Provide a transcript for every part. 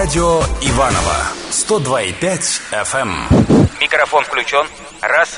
Авторадио Иваново 102,5 FM. Микрофон включен. Раз.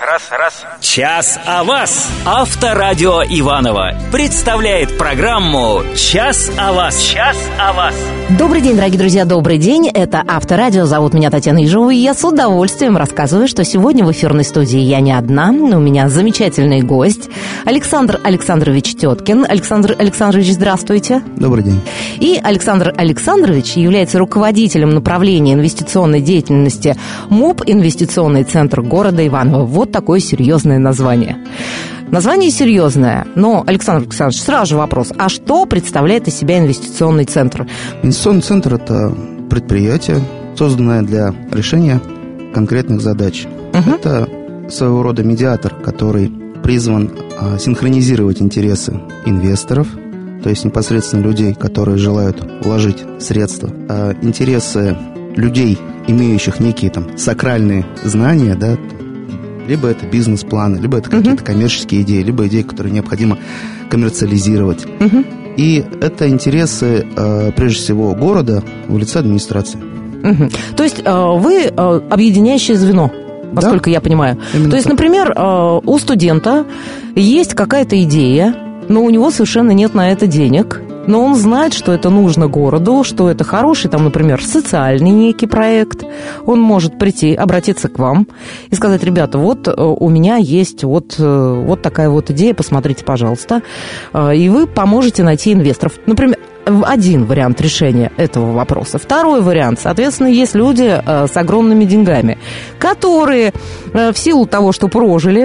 Час о вас. Авторадио Иваново представляет программу «Час о вас». Час о вас. Добрый день, дорогие друзья, добрый день. Это Авторадио. Зовут меня Татьяна Ежова, и я с удовольствием рассказываю, что сегодня в эфирной студии я не одна. У меня замечательный гость Александр Александрович Теткин. Александр Александрович, здравствуйте. Добрый день. И Александр Александрович является руководителем направления инвестиционной деятельности МОП «Инвестиционный центр города Иваново». Вот такое серьезное название. Название серьезное, но, Александр Александрович, сразу же вопрос. А что представляет из себя инвестиционный центр? Инвестиционный центр – это предприятие, созданное для решения конкретных задач. Это своего рода медиатор, который призван синхронизировать интересы инвесторов, то есть непосредственно людей, которые желают вложить средства, интересы людей, имеющих некие там сакральные знания, да, либо это бизнес-планы, либо это какие-то коммерческие идеи, либо идеи, которые необходимо коммерциализировать. И это интересы, прежде всего, города в лице администрации. То есть вы объединяющее звено, насколько я понимаю. Именно То есть, так. например, у студента есть какая-то идея, но у него совершенно нет на это денег. Но он знает, что это нужно городу, что это хороший, там, например, социальный некий проект. Он может прийти, обратиться к вам и сказать: ребята, вот у меня есть вот такая вот идея, посмотрите, пожалуйста. И вы поможете найти инвесторов. Например, один вариант решения этого вопроса. Второй вариант, соответственно, есть люди с огромными деньгами, которые в силу того, что прожили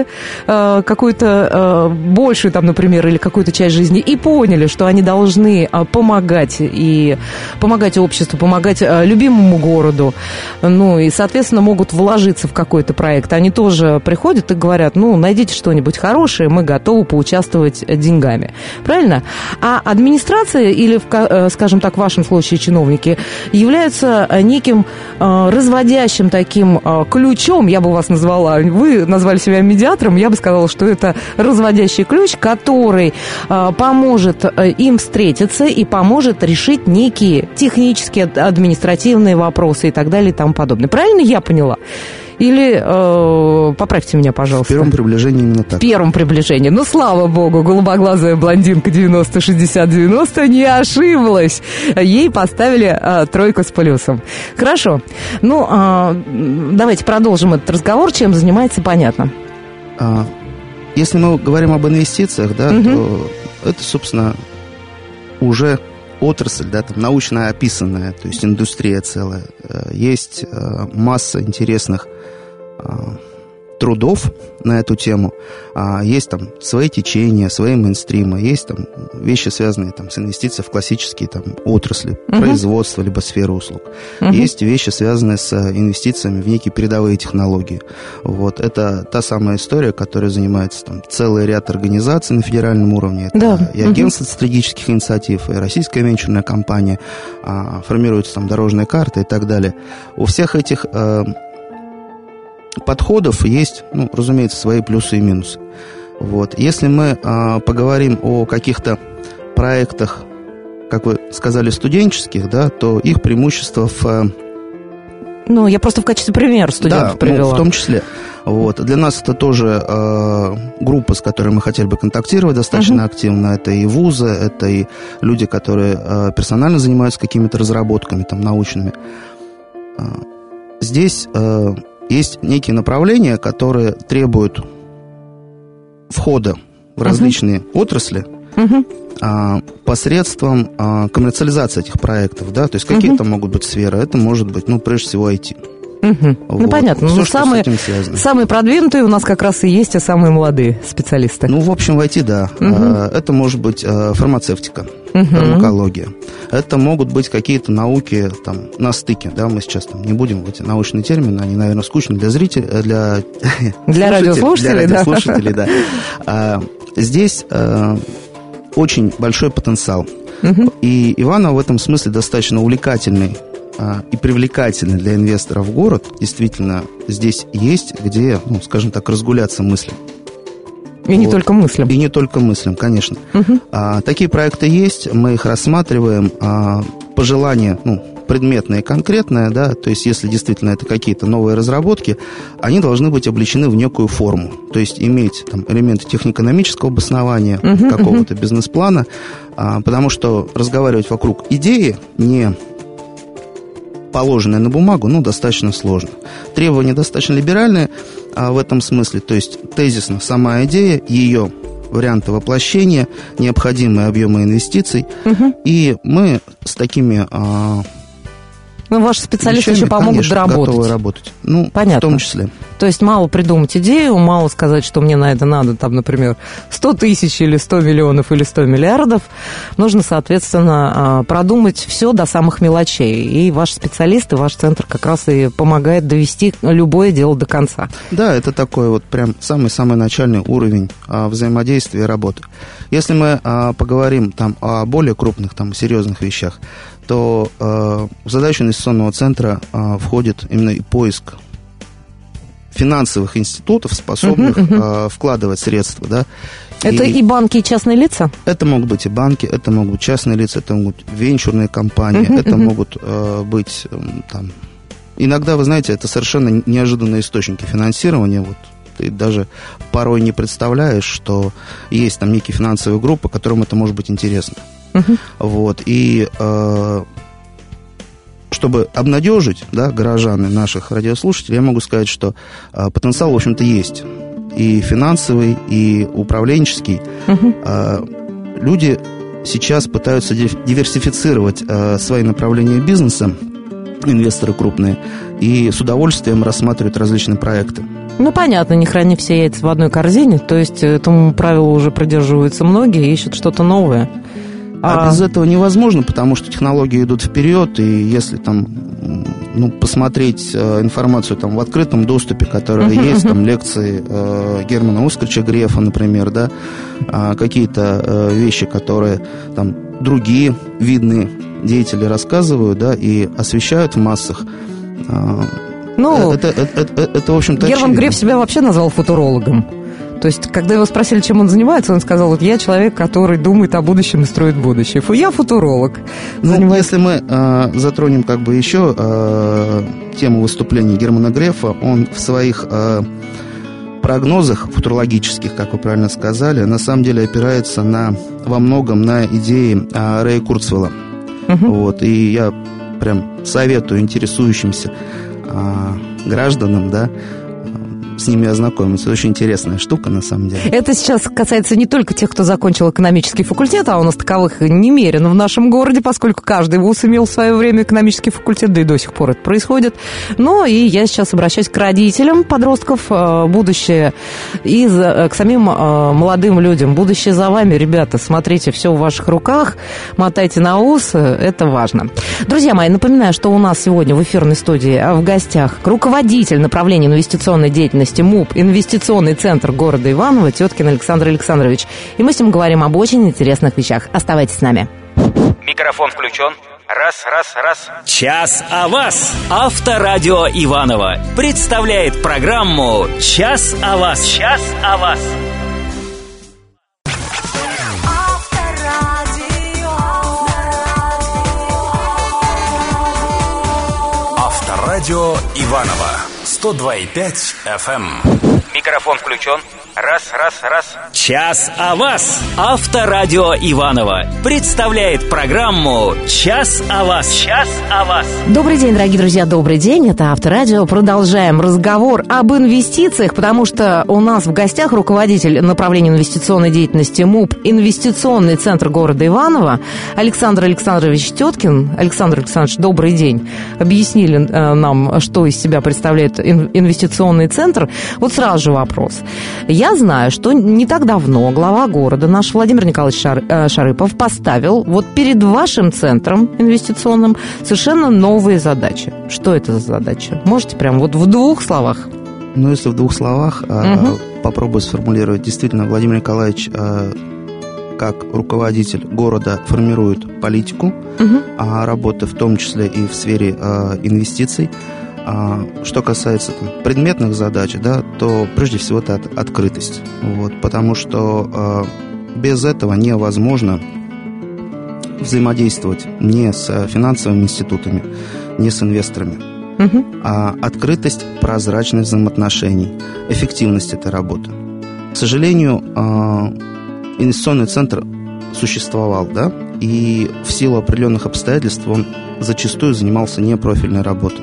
какую-то большую, там, например, или какую-то часть жизни и поняли, что они должны помогать обществу, помогать любимому городу, ну и, соответственно, могут вложиться в какой-то проект. Они тоже приходят и говорят: ну, найдите что-нибудь хорошее, мы готовы поучаствовать деньгами. Правильно? А администрация или, скажем так, в вашем случае чиновники являются неким разводящим таким ключом, я бы вас назвала. Вы назвали себя медиатором, я бы сказала, что это разводящий ключ, который поможет им встретиться и поможет решить некие технические, административные вопросы и так далее и тому подобное. Правильно я поняла? Или поправьте меня, пожалуйста. В первом приближении именно так. В первом приближении. Ну, слава богу, голубоглазая блондинка 90-60-90 не ошиблась. Ей поставили 3 с плюсом. Хорошо. Ну, давайте продолжим этот разговор. Чем занимается, понятно. Если мы говорим об инвестициях, да, то это, собственно, уже отрасль, да, там, научно описанная, то есть индустрия целая. Есть масса интересных трудов на эту тему. Есть там свои течения, свои мейнстримы, есть там вещи, связанные там с инвестициями в классические там отрасли, производства, либо сферы услуг. Есть вещи, связанные с инвестициями в некие передовые технологии. Вот. Это та самая история, которой занимается там целый ряд организаций на федеральном уровне. Это и агентство стратегических инициатив, и российская венчурная компания, формируются там дорожные карты и так далее. У всех этих подходов есть, ну, разумеется, свои плюсы и минусы. Вот. Если мы поговорим о каких-то проектах, как вы сказали, студенческих, да, то их преимущество в... Ну, я просто в качестве примера студентов привела. Ну, в том числе. Вот. Для нас это тоже группа, с которой мы хотели бы контактировать достаточно активно. Это и вузы, это и люди, которые персонально занимаются какими-то разработками там, научными. Здесь... Есть некие направления, которые требуют входа в различные отрасли посредством коммерциализации этих проектов. Да? То есть какие-то могут быть сферы, это может быть, ну, прежде всего, IT. Вот. Ну, понятно. Все, но самые продвинутые у нас как раз и есть, а самые молодые специалисты. Ну, в общем, в IT, да. Это может быть фармацевтика, фармакология. Это могут быть какие-то науки там, на стыке. Да? Мы сейчас там не будем в эти научные термины, они, наверное, скучны для зрителей, для радиослушателей, да. Здесь очень большой потенциал. И Иваново в этом смысле достаточно увлекательный и привлекательный для инвесторов город. Действительно, здесь есть где, ну, скажем так, разгуляться мыслям. И не только мыслям. И не только мыслям, конечно. Такие проекты есть, мы их рассматриваем. Пожелания, ну, предметное и конкретное, да, то есть если действительно это какие-то новые разработки, они должны быть облечены в некую форму, то есть иметь там элементы технико-экономического обоснования, какого-то бизнес-плана, потому что разговаривать вокруг идеи, не положенные на бумагу, достаточно сложно. Требования достаточно либеральные в этом смысле, то есть тезисно сама идея, ее варианты воплощения, необходимые объемы инвестиций, и мы с такими ваши специалисты еще помогут доработать. Готовы работать. Понятно. В том числе. То есть мало придумать идею, мало сказать, что мне на это надо, там, например, 100 тысяч или 100 миллионов или 100 миллиардов. Нужно, соответственно, продумать все до самых мелочей. И ваши специалисты, ваш центр как раз и помогает довести любое дело до конца. Да, это такой вот прям самый-самый начальный уровень взаимодействия и работы. Если мы поговорим там о более крупных, там, серьезных вещах, то в задачу инвестиционного центра входит именно и поиск финансовых институтов, способных вкладывать средства. Да? Это и банки, и частные лица? Это могут быть и банки, это могут быть частные лица, это могут быть венчурные компании, это могут быть там... Иногда, вы знаете, это совершенно неожиданные источники финансирования. Вот ты даже порой не представляешь, что есть там некие финансовые группы, которым это может быть интересно. Вот, и чтобы обнадежить, да, горожан и наших радиослушателей, я могу сказать, что потенциал, в общем-то, есть. И финансовый, и управленческий. Люди сейчас пытаются диверсифицировать свои направления бизнеса, инвесторы крупные, и с удовольствием рассматривают различные проекты. Понятно, не храни все яйца в одной корзине, то есть этому правилу уже придерживаются многие, ищут что-то новое. А без этого невозможно, потому что технологии идут вперед, и если там, посмотреть информацию там в открытом доступе, которая есть, там лекции Германа Оскаровича Грефа, например, да, какие-то вещи, которые там другие видные деятели рассказывают, да, и освещают в массах. Это, в общем-то, Герман Греф себя вообще назвал футурологом. То есть, когда его спросили, чем он занимается, он сказал, вот я человек, который думает о будущем и строит будущее. Я футуролог. Если мы затронем еще тему выступления Германа Грефа, он в своих прогнозах футурологических, как вы правильно сказали, на самом деле опирается во многом на идеи Рэя Курцвелла. Вот, и я прям советую интересующимся гражданам, да, с ними ознакомиться. Очень интересная штука, на самом деле. Это сейчас касается не только тех, кто закончил экономический факультет, а у нас таковых немерено в нашем городе, поскольку каждый вуз имел в свое время экономический факультет, да и до сих пор это происходит. Но и я сейчас обращаюсь к родителям подростков, будущее, и к самим молодым людям. Будущее за вами, ребята, смотрите, все в ваших руках, мотайте на ус, это важно. Друзья мои, напоминаю, что у нас сегодня в эфирной студии в гостях руководитель направления инвестиционной деятельности МУП, инвестиционный центр города Иваново, Теткин Александр Александрович. И мы с ним говорим об очень интересных вещах. Оставайтесь с нами. Микрофон включен. Раз. Час о вас. Авторадио Иваново представляет программу «Час о вас». Час о вас. Авторадио Иваново 102,5 FM. Микрофон включен. Раз. Час о вас. Авторадио Иваново представляет программу «Час о вас». Час о вас. Добрый день, дорогие друзья, добрый день. Это Авторадио. Продолжаем разговор об инвестициях, потому что у нас в гостях руководитель направления инвестиционной деятельности МУП, инвестиционный центр города Иваново, Александр Александрович Теткин. Александр Александрович, добрый день. Объяснили нам, что из себя представляет инвестиционный центр. Вот сразу же вопрос. Я знаю, что не так давно глава города наш Владимир Николаевич Шарыпов поставил вот перед вашим центром инвестиционным совершенно новые задачи. Что это за задачи? Можете прям вот в двух словах? Если в двух словах попробую сформулировать. Действительно, Владимир Николаевич как руководитель города формирует политику работы, в том числе и в сфере инвестиций. Что касается предметных задач, да, то прежде всего это открытость. Вот, потому что без этого невозможно взаимодействовать не с финансовыми институтами, не с инвесторами, а открытость, прозрачность взаимоотношений, эффективность этой работы. К сожалению, инвестиционный центр существовал, да, и в силу определенных обстоятельств он зачастую занимался непрофильной работой.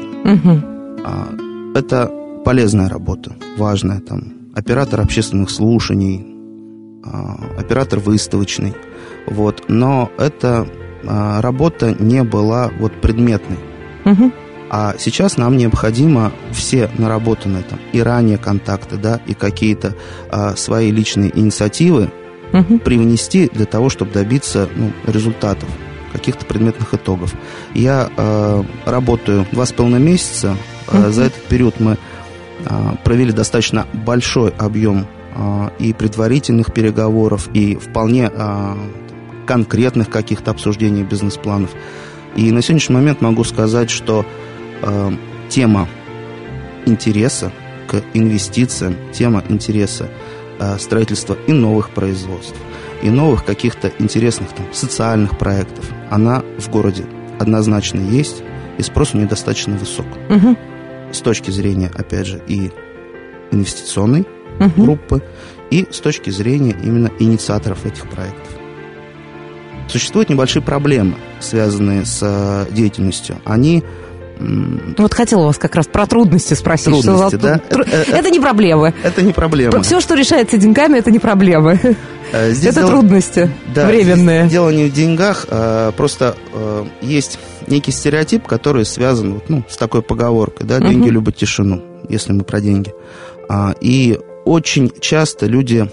Это полезная работа, важная, там, оператор общественных слушаний, оператор выставочный, вот, но эта работа не была вот предметной. А сейчас нам необходимо все наработанные там и ранее контакты, да, и какие-то свои личные инициативы привнести для того, чтобы добиться результатов, каких-то предметных итогов. Я работаю 2,5 месяца. За этот период мы провели достаточно большой объем и предварительных переговоров, и вполне конкретных каких-то обсуждений бизнес-планов. И на сегодняшний момент могу сказать, что тема интереса к инвестициям, тема интереса строительства и новых производств, и новых каких-то интересных там социальных проектов, она в городе однозначно есть, и спрос недостаточно высок. С точки зрения, опять же, и инвестиционной группы, и с точки зрения именно инициаторов этих проектов. Существуют небольшие проблемы, связанные с деятельностью. Они... Вот хотела вас как раз про трудности спросить. Трудности, да? Это не проблемы. Это не проблема. Все, что решается деньгами, это не проблемы. Это трудности временные. Дело не в деньгах, просто есть некий стереотип, который связан с такой поговоркой, да, деньги любят тишину, если мы про деньги. И очень часто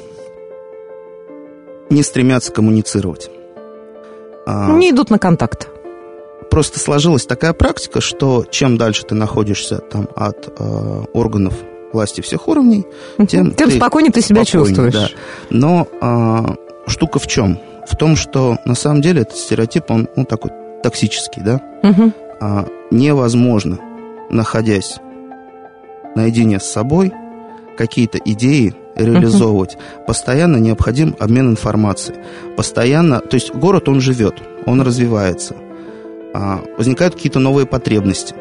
не стремятся коммуницировать. Не идут на контакт. Просто сложилась такая практика, что чем дальше ты находишься там от органов власти всех уровней, тем спокойнее ты себя чувствуешь. Да. Но штука в чем? В том, что на самом деле этот стереотип, он такой токсический, да? Невозможно, находясь наедине с собой, какие-то идеи реализовывать. Постоянно необходим обмен информацией. Постоянно, то есть город, он живет, он развивается. Возникают какие-то новые потребности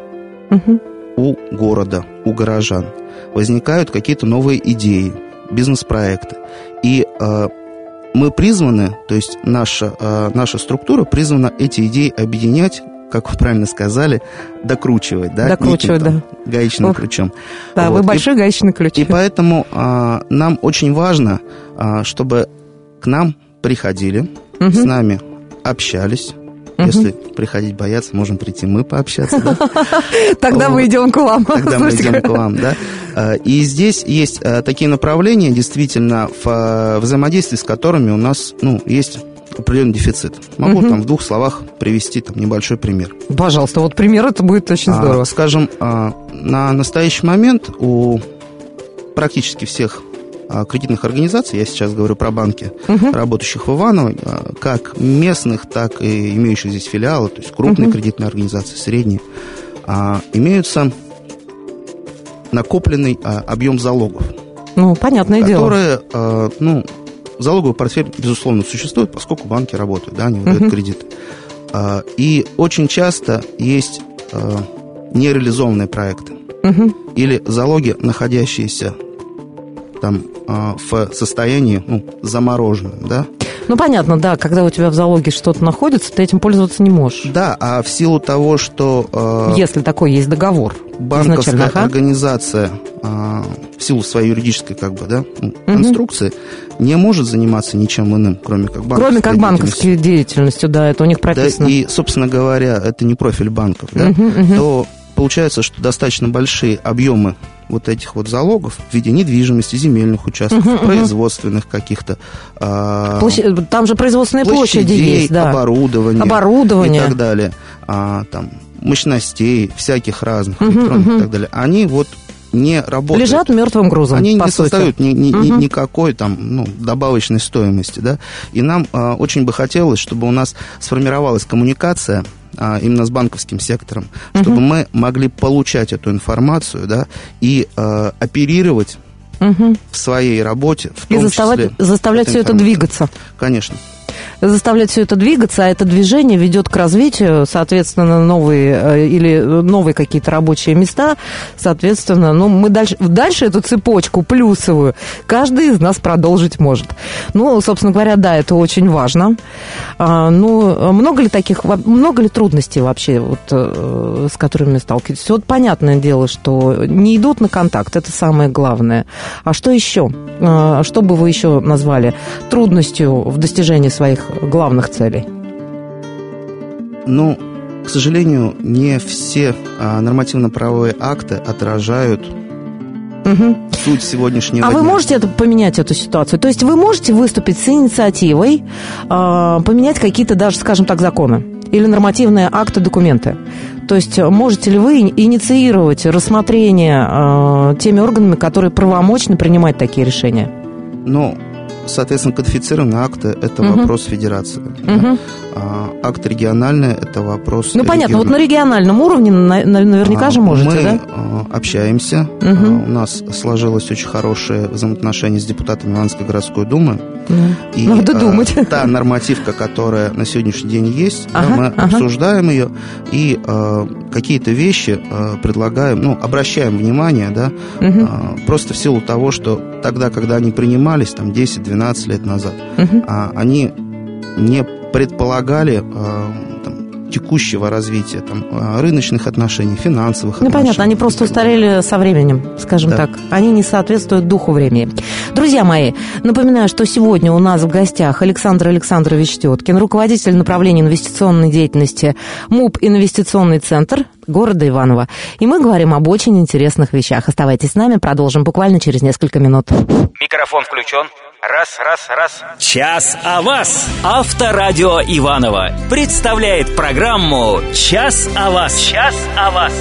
у города, у горожан. Возникают какие-то новые идеи, бизнес-проекты. И мы призваны, то есть наша структура призвана эти идеи объединять, как вы правильно сказали, докручивать, да? Докручивать, да. Гаечным ключом. Да, вы большой гаечный ключ. И поэтому нам очень важно, чтобы к нам приходили, с нами общались. Если приходить бояться, можем прийти мы пообщаться. Да? Тогда мы идем к вам. Тогда мы идем к вам, да. И здесь есть такие направления, действительно, в взаимодействии с которыми у нас есть определенный дефицит. Могу там в 2 словах привести небольшой пример. Пожалуйста, вот пример, это будет очень здорово. Скажем, на настоящий момент у практически всех кредитных организаций, я сейчас говорю про банки, работающих в Иваново, как местных, так и имеющих здесь филиалы, то есть крупные кредитные организации, средние, имеются накопленный объем залогов. Понятное дело. Которые, залоговый портфель, безусловно, существует, поскольку банки работают, да, они выдают кредиты. И очень часто есть нереализованные проекты. Или залоги, находящиеся там в состоянии замороженном, да? Понятно, да, когда у тебя в залоге что-то находится, ты этим пользоваться не можешь. Да, а в силу того, что... Если такой есть договор. Банковская организация в силу своей юридической конструкции не может заниматься ничем иным, кроме как банковской деятельностью, да, это у них прописано. Да, и, собственно говоря, это не профиль банков, да, то получается, что достаточно большие объемы вот этих вот залогов в виде недвижимости, земельных участков, производственных каких-то... Там же производственные площади есть, да. Оборудование и так далее. Там мощностей всяких разных, электронных и так далее. Они не работают. Лежат мертвым грузом, они не создают никакой добавочной стоимости, да. И нам очень бы хотелось, чтобы у нас сформировалась коммуникация именно с банковским сектором, чтобы мы могли получать эту информацию, да, и оперировать в своей работе, в том числе... И заставлять все это двигаться. Конечно. заставлять все это двигаться, а это движение ведет к развитию, соответственно, новые какие-то рабочие места, соответственно, мы дальше эту цепочку плюсовую каждый из нас продолжить может. Собственно говоря, да, это очень важно. Много ли трудностей вообще, с которыми сталкиваетесь? Понятное дело, что не идут на контакт, это самое главное. А что еще? Что бы вы еще назвали трудностью в достижении своих главных целей? К сожалению, не все нормативно-правовые акты отражают суть сегодняшнего дня. Вы можете поменять эту ситуацию? То есть вы можете выступить с инициативой, поменять какие-то даже, скажем так, законы или нормативные акты, документы? То есть можете ли вы инициировать рассмотрение теми органами, которые правомочны принимать такие решения? Соответственно, кодифицированные акты – это вопрос федерации. Да? Акт региональный – это вопрос понятно, на региональном уровне наверняка же можете, да? Мы общаемся. У нас сложилось очень хорошее взаимоотношение с депутатами Ивановской городской думы. И надо думать. Та нормативка, которая на сегодняшний день есть, мы обсуждаем ее и какие-то вещи предлагаем, обращаем внимание, да, просто в силу того, что тогда, когда они принимались, 10-12 лет назад, они не предполагали текущего развития рыночных отношений, финансовых отношений. Понятно, они просто устарели со временем, скажем так. Они не соответствуют духу времени. Друзья мои, напоминаю, что сегодня у нас в гостях Александр Александрович Теткин, руководитель направления инвестиционной деятельности МУП «Инвестиционный центр» города Иваново. И мы говорим об очень интересных вещах. Оставайтесь с нами, продолжим буквально через несколько минут. Микрофон включен. Раз. Час о вас. Авторадио Иваново представляет программу «Час о вас». Час о вас.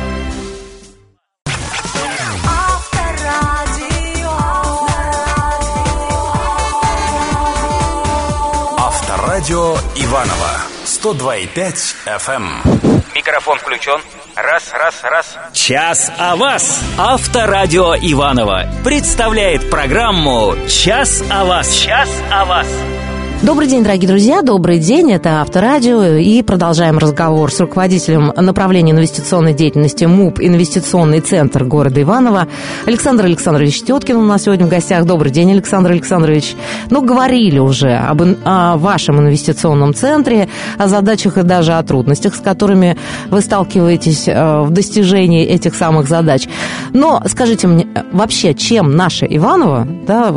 Авторадио Иваново 102,5 FM. Микрофон включен. Раз. Час о вас. Авторадио Иваново представляет программу «Час о вас». Час о вас. Добрый день, дорогие друзья, добрый день, это Авторадио, и продолжаем разговор с руководителем направления инвестиционной деятельности МУП «Инвестиционный центр» города Иваново. Александр Александрович Теткин у нас сегодня в гостях. Добрый день, Александр Александрович. Говорили уже о вашем инвестиционном центре, о задачах и даже о трудностях, с которыми вы сталкиваетесь в достижении этих самых задач. Но скажите мне, вообще, чем наше Иваново,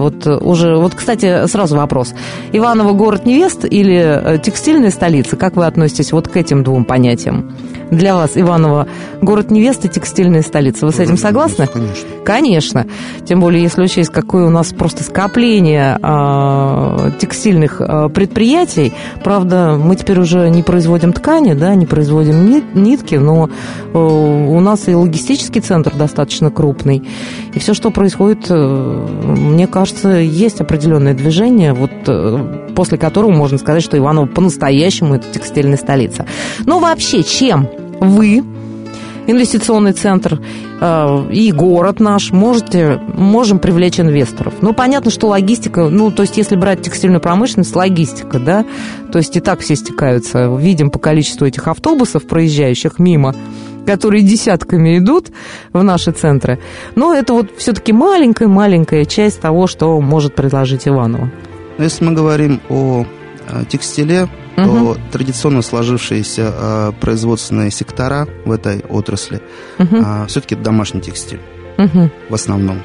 кстати, сразу вопрос. Иваново город невест или текстильная столица? Как вы относитесь к этим двум понятиям? Для вас Иваново город невест и текстильная столица. Вы с этим согласны? Конечно. Тем более, если учесть, какое у нас просто скопление текстильных предприятий. Правда, мы теперь уже не производим ткани, не производим нитки, но у нас и логистический центр достаточно крупный. И все, что происходит, мне кажется, есть определенное движение, после которого можно сказать, что Иваново по-настоящему это текстильная столица. Но вообще, чем вы, инвестиционный центр и город наш, можем привлечь инвесторов? Понятно, что логистика, то есть если брать текстильную промышленность, логистика, да, то есть и так все стекаются. Видим по количеству этих автобусов, проезжающих мимо, которые десятками идут в наши центры. Но это все-таки маленькая часть того, что может предложить Иваново. Если мы говорим о текстиле, то традиционно сложившиеся производственные сектора в этой отрасли все-таки это домашний текстиль в основном.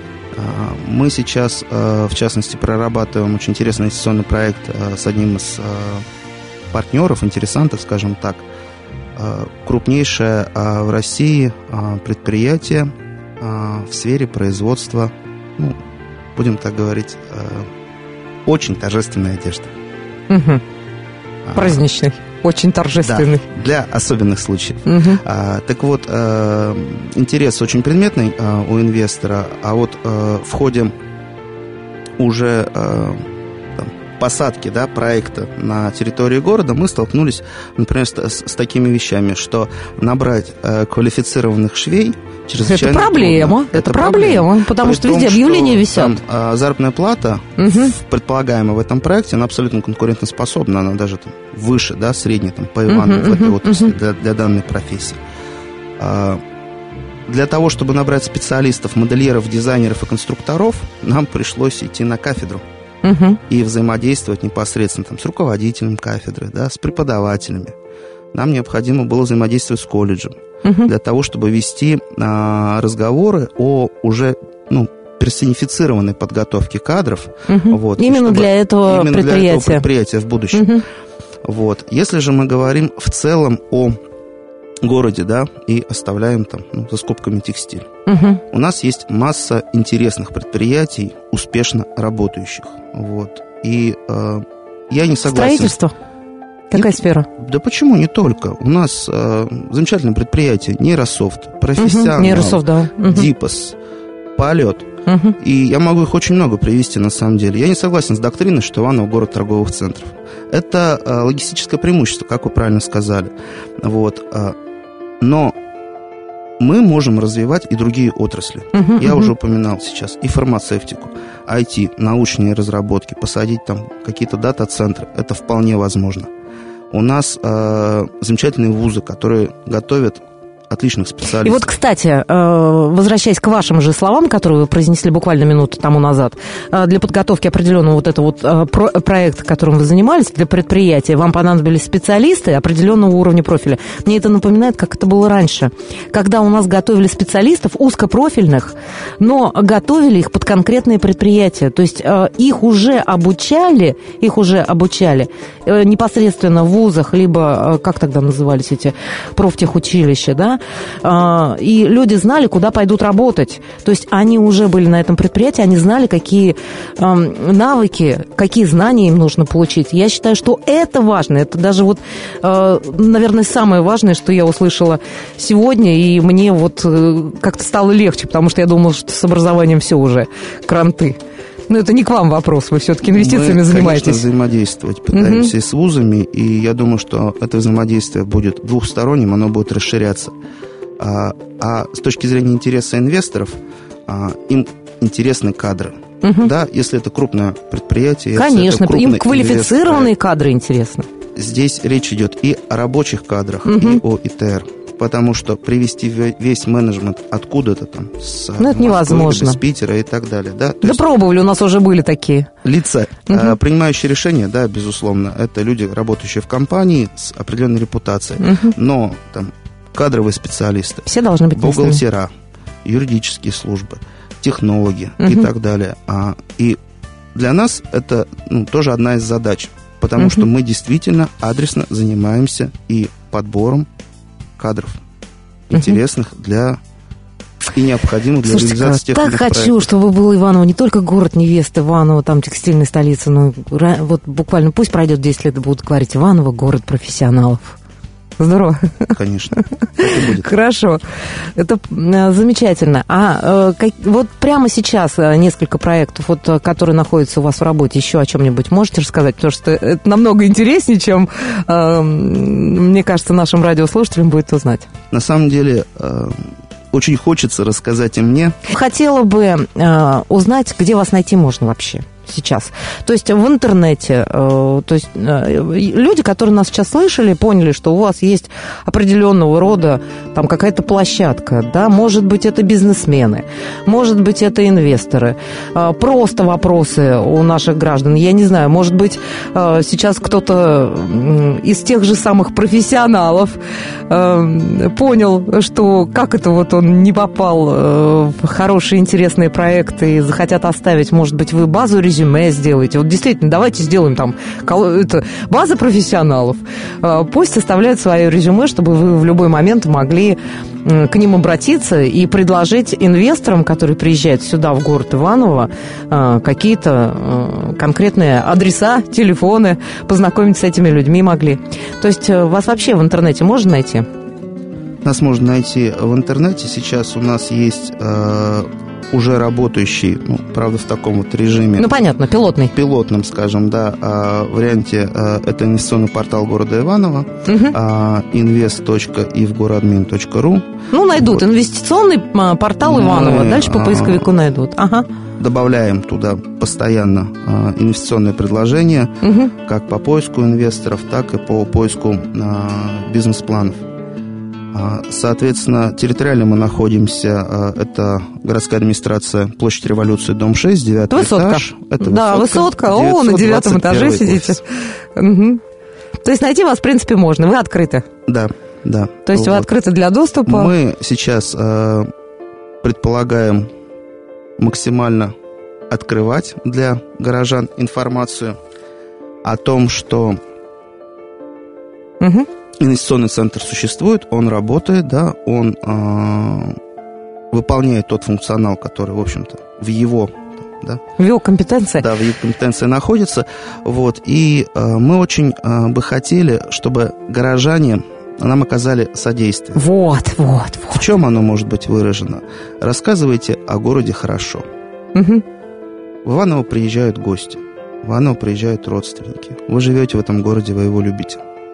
Мы сейчас, в частности, прорабатываем очень интересный инвестиционный проект с одним из партнеров, интересантов, скажем так. Крупнейшее в России предприятие в сфере производства, будем так говорить, очень торжественной одежды. Праздничный, очень торжественный. Да, для особенных случаев. Так вот, интерес очень предметный у инвестора, а в ходе уже посадки, да, проекта на территории города мы столкнулись, например, с такими вещами, что набрать квалифицированных швей чрезвычайно это проблема. трудно. Это проблема, потому что везде объявления висят. Там, заработная плата, предполагаемая в этом проекте, она абсолютно конкурентоспособна, она даже там, выше, да, средней там, по Иванову в этой отрасли для данной профессии. Для того, чтобы набрать специалистов, модельеров, дизайнеров и конструкторов, нам пришлось идти на кафедру и взаимодействовать непосредственно там, с руководителем кафедры, да, с преподавателями. Нам необходимо было взаимодействовать с колледжем для того, чтобы вести разговоры о уже персонифицированной подготовке кадров. Вот, именно для этого предприятия в будущем. Вот. Если же мы говорим в целом о городе, да, и оставляем там за скобками текстиль. У нас есть масса интересных предприятий, успешно работающих. Вот. И я не согласен. Строительство? Какая сфера? Да почему не только? У нас замечательное предприятие Нейрософт, Профессионал, Нейрософт, да. Дипос, Полет. И я могу их очень много привести на самом деле. Я не согласен с доктриной, что Иваново город торговых центров. Это логистическое преимущество, как вы правильно сказали. Вот. Но мы можем развивать и другие отрасли. Я уже упоминал сейчас и фармацевтику, IT, научные разработки, посадить там какие-то дата-центры. Это вполне возможно. У нас замечательные вузы, которые готовят отличных специалистов. И вот, кстати, возвращаясь к вашим же словам, которые вы произнесли буквально минуту тому назад, для подготовки определенного вот этого вот проекта, которым вы занимались, для предприятия, вам понадобились специалисты определенного уровня профиля. Мне это напоминает, как это было раньше, когда у нас готовили специалистов узкопрофильных, но готовили их под конкретные предприятия. То есть их уже обучали непосредственно в вузах, либо, как тогда назывались эти профтехучилища, да, и люди знали, куда пойдут работать. То есть они уже были на этом предприятии, они знали, какие навыки, какие знания им нужно получить. Я считаю, что это важно. Это даже вот, наверное, самое важное, что я услышала сегодня, и мне вот как-то стало легче, потому что я думала, что с образованием все уже, кранты. Но это не к вам вопрос, вы все-таки инвестициями занимаетесь. Мы, конечно, взаимодействовать пытаемся и с вузами, и я думаю, что это взаимодействие будет двухсторонним, оно будет расширяться. А с точки зрения интереса инвесторов, им интересны кадры. Да, если это крупное предприятие, конечно, им квалифицированные кадры интересны. Здесь речь идет и о рабочих кадрах, и о ИТР. Потому что привести весь менеджмент откуда-то там, с это невозможно. С Питера и так далее. Да, пробовали, у нас уже были такие. Лица, принимающие решения, да, безусловно, это люди, работающие в компании с определенной репутацией. Но там кадровые специалисты, все должны быть бухгалтера, юридические службы, технологи и так далее. И для нас это тоже одна из задач, потому что мы действительно адресно занимаемся и подбором кадров, интересных для и необходимых для реализации тех так хочу, проектов. Чтобы был Иваново не только город невест Иваново, там текстильная столица, но вот буквально пусть пройдет 10 лет и будут говорить Иваново, город профессионалов. Здорово. Конечно. Это будет. Хорошо. Это замечательно. Вот прямо сейчас несколько проектов, вот, которые находятся у вас в работе, еще о чем-нибудь можете рассказать? Потому что это намного интереснее, чем, мне кажется, нашим радиослушателям будет узнать. На самом деле, очень хочется рассказать и мне. Хотела бы узнать, где вас найти можно вообще сейчас. То есть в интернете, то есть люди, которые нас сейчас слышали, поняли, что у вас есть определенного рода там какая-то площадка, да, может быть, это бизнесмены, может быть, это инвесторы, просто вопросы у наших граждан, я не знаю, может быть, сейчас кто-то из тех же самых профессионалов понял, что как это вот он не попал в хорошие, интересные проекты и захотят оставить, может быть, вы базу резюме сделаете. Вот действительно, давайте сделаем там база профессионалов. Пусть оставляют свое резюме, чтобы вы в любой момент могли к ним обратиться и предложить инвесторам, которые приезжают сюда, в город Иваново, какие-то конкретные адреса, телефоны, познакомиться с этими людьми могли. То есть вас вообще в интернете можно найти? Нас можно найти в интернете. Сейчас у нас есть уже работающий, правда, в таком вот режиме. Понятно, пилотном, скажем, да, варианте. Это инвестиционный портал города Иваново, invest.ivgoradmin.ru. Найдут. Инвестиционный портал Иваново. Дальше по поисковику найдут. Ага. Добавляем туда постоянно инвестиционные предложения, как по поиску инвесторов, так и по поиску бизнес-планов. Соответственно, территориально мы находимся, это городская администрация, площадь Революции, дом 6, 9 этаж. Это высотка. О, на 9 этаже сидите. То есть найти вас, в принципе, можно, вы открыты. Да. То есть вы открыты для доступа? Мы сейчас предполагаем максимально открывать для горожан информацию о том, что инвестиционный центр существует, он работает, да, он выполняет тот функционал, который, в общем-то, в его компетенции. Да, в его компетенции находится. И мы очень бы хотели, чтобы горожане нам оказали содействие. Вот. В чем оно может быть выражено? Рассказывайте о городе хорошо. В Иваново приезжают гости, в Иваново приезжают родственники. Вы живете в этом городе, вы его любите.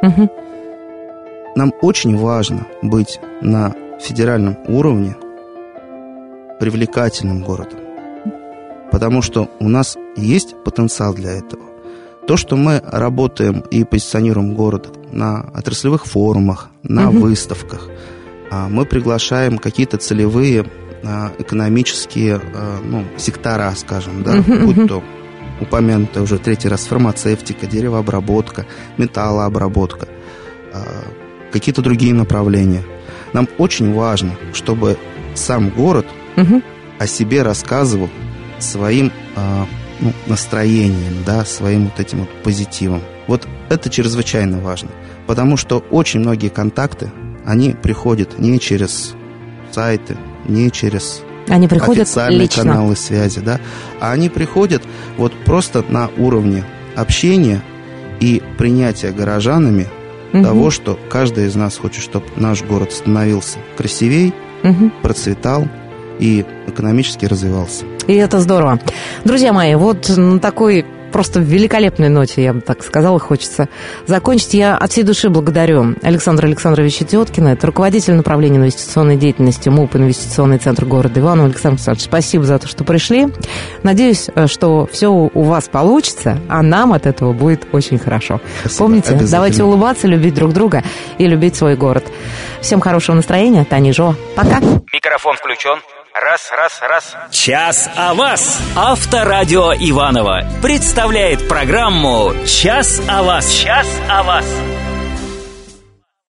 Нам очень важно быть на федеральном уровне привлекательным городом, потому что у нас есть потенциал для этого. То, что мы работаем и позиционируем город на отраслевых форумах, на выставках, мы приглашаем какие-то целевые экономические сектора, скажем, да, будь то упомянутая уже 3-й раз фармацевтика, деревообработка, металлообработка, какие-то другие направления. Нам очень важно, чтобы сам город о себе рассказывал своим настроением, да, своим вот этим вот позитивом. Вот это чрезвычайно важно, потому что очень многие контакты, они приходят не через сайты, не через официальные лично. Каналы связи, да, а они приходят вот просто на уровне общения и принятия горожанами того, что каждый из нас хочет, чтобы наш город становился красивей, процветал и экономически развивался. И это здорово. Друзья мои, вот на такой просто великолепной ноте, я бы так сказала, хочется закончить. Я от всей души благодарю Александра Александровича Теткина. Это руководитель направления инвестиционной деятельности МУП «Инвестиционный центр города Иваново». Александр Александрович, спасибо за то, что пришли. Надеюсь, что все у вас получится, а нам от этого будет очень хорошо. Спасибо. Помните, давайте улыбаться, любить друг друга и любить свой город. Всем хорошего настроения. Таня Ежова. Пока. Микрофон включен. Раз. Час о вас. Авторадио Иваново представляет программу «Час о вас».